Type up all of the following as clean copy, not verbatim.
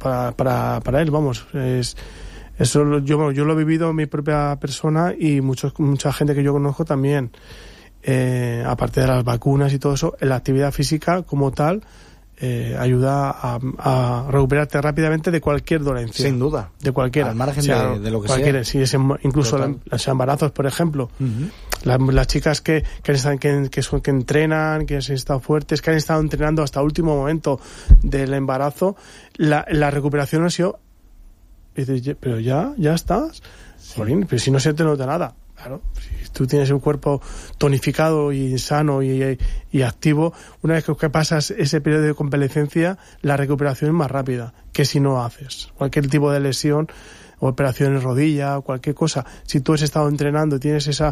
para él, vamos. Eso yo lo he vivido en mi propia persona y mucha gente que yo conozco también. Aparte de las vacunas y todo eso, la actividad física como tal ayuda a recuperarte rápidamente de cualquier dolencia. Sin duda. De cualquiera. Al margen de lo que cualquiera, sea. Sí, incluso los embarazos, por ejemplo. Uh-huh. Las chicas que entrenan, que han estado fuertes, que han estado entrenando hasta el último momento del embarazo, la recuperación ha sido... Y dices, pero ya estás. Sí. Jolín, pero si no se te nota nada. Claro, si tú tienes un cuerpo tonificado y sano y activo, una vez que pasas ese periodo de convalecencia, la recuperación es más rápida que si no haces cualquier tipo de lesión o operación en rodilla o cualquier cosa. Si tú has estado entrenando y tienes esa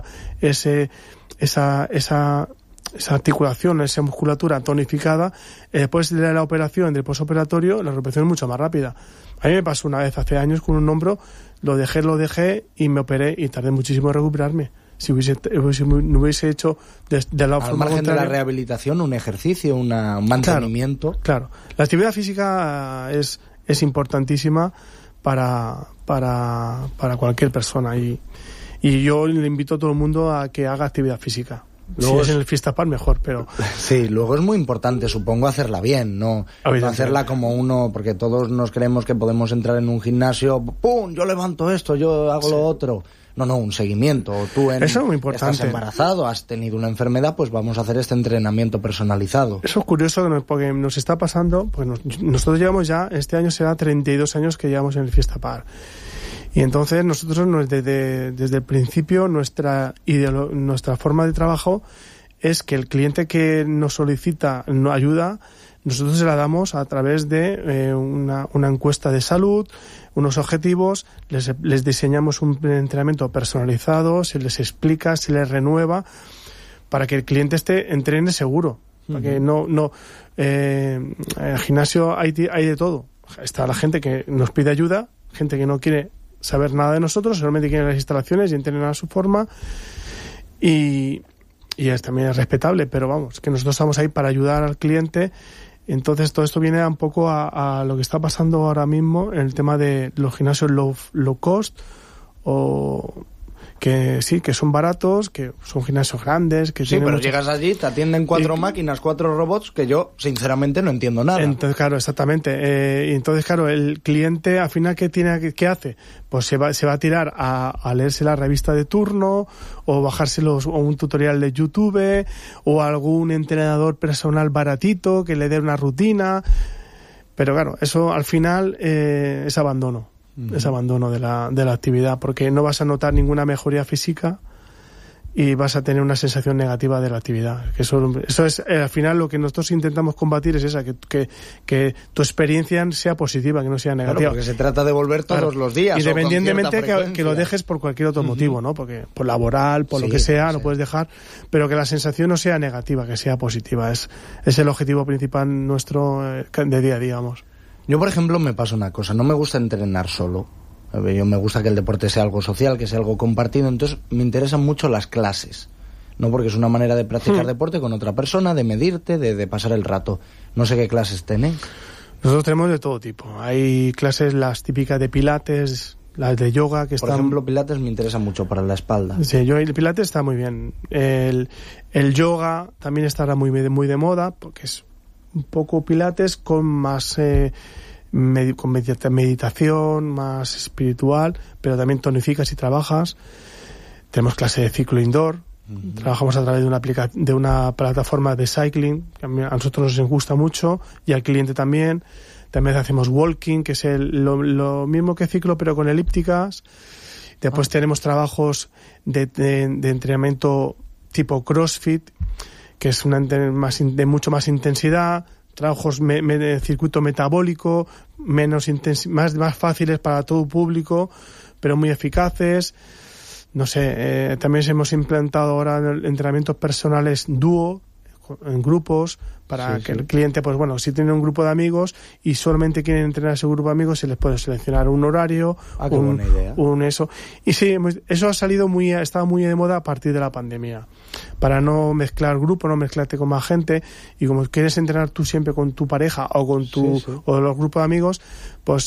articulación, esa musculatura tonificada, después de la operación, del posoperatorio, la recuperación es mucho más rápida. A mí me pasó una vez hace años con un hombro, lo dejé y me operé y tardé muchísimo en recuperarme. Si no hubiese hecho de la forma margen contraria. De la rehabilitación, un ejercicio, un mantenimiento. Claro. La actividad física es importantísima para cualquier persona y yo le invito a todo el mundo a que haga actividad física. Luego si es en el Fiesta Park mejor, pero... Sí, luego es muy importante, supongo, hacerla bien, no hacerla como uno, porque todos nos creemos que podemos entrar en un gimnasio, ¡pum!, yo levanto esto, yo hago lo otro. No, un seguimiento. Tú eso es muy importante. Estás embarazado, has tenido una enfermedad, pues vamos a hacer este entrenamiento personalizado. Eso es curioso porque nos está pasando, pues nosotros llevamos ya, este año será 32 años que llevamos en el Fiesta Park. Y entonces nosotros desde el principio nuestra forma de trabajo es que el cliente que nos solicita ayuda, nosotros se la damos a través de una encuesta de salud, unos objetivos, les diseñamos un entrenamiento personalizado, se les explica, se les renueva para que el cliente entrene seguro. Uh-huh. Para que en el gimnasio hay de todo. Está la gente que nos pide ayuda, gente que no quiere saber nada de nosotros, solamente quieren las instalaciones y entrenan a su forma y también es respetable, pero vamos, que nosotros estamos ahí para ayudar al cliente. Entonces todo esto viene un poco a lo que está pasando ahora mismo en el tema de los gimnasios low cost, o que sí, que son baratos, que son gimnasios grandes, que sí, pero llegas allí, te atienden 4 máquinas, 4 robots, que yo sinceramente no entiendo nada. Entonces, claro, exactamente. Entonces, claro, el cliente al final ¿qué hace? Pues se va a tirar a leerse la revista de turno, o bajárselos, o un tutorial de YouTube, o algún entrenador personal baratito que le dé una rutina. Pero claro, eso al final es abandono. Es abandono de la actividad, porque no vas a notar ninguna mejoría física y vas a tener una sensación negativa de la actividad. Eso es al final lo que nosotros intentamos combatir, es esa, que tu experiencia sea positiva, que no sea negativa. Claro, porque se trata de volver todos los días. Independientemente que lo dejes por cualquier otro motivo, ¿no? Porque por laboral, por lo que sea, lo puedes dejar, pero que la sensación no sea negativa, que sea positiva. Es el objetivo principal nuestro de día a día, vamos. Yo, por ejemplo, me pasa una cosa, no me gusta entrenar solo. Yo me gusta que el deporte sea algo social, que sea algo compartido, entonces me interesan mucho las clases, ¿no? Porque es una manera de practicar deporte con otra persona, de medirte, de pasar el rato. No sé qué clases tenéis. Nosotros tenemos de todo tipo. Hay clases, las típicas de pilates, las de yoga, que Por ejemplo, pilates me interesa mucho para la espalda. Sí, el pilates está muy bien. El yoga también estará muy de moda, porque es un poco pilates con más con meditación, más espiritual, pero también tonificas y trabajas. Tenemos clase de ciclo indoor. Uh-huh. Trabajamos a través de una plataforma de cycling que a nosotros nos gusta mucho y al cliente también. También hacemos walking, que es lo mismo que ciclo pero con elípticas. Después tenemos trabajos de entrenamiento tipo CrossFit, que es de mucho más intensidad, trabajos de circuito metabólico, más fáciles para todo público, pero muy eficaces. No sé, también hemos implantado ahora entrenamientos personales dúo, en grupos, para que el cliente, pues bueno, si tiene un grupo de amigos y solamente quieren entrenar ese grupo de amigos, se les puede seleccionar un horario, qué buena idea. eso. Y sí, eso ha estado muy de moda a partir de la pandemia, para no mezclar grupos, no mezclarte con más gente, y como quieres entrenar tú siempre con tu pareja o con o los grupos de amigos, pues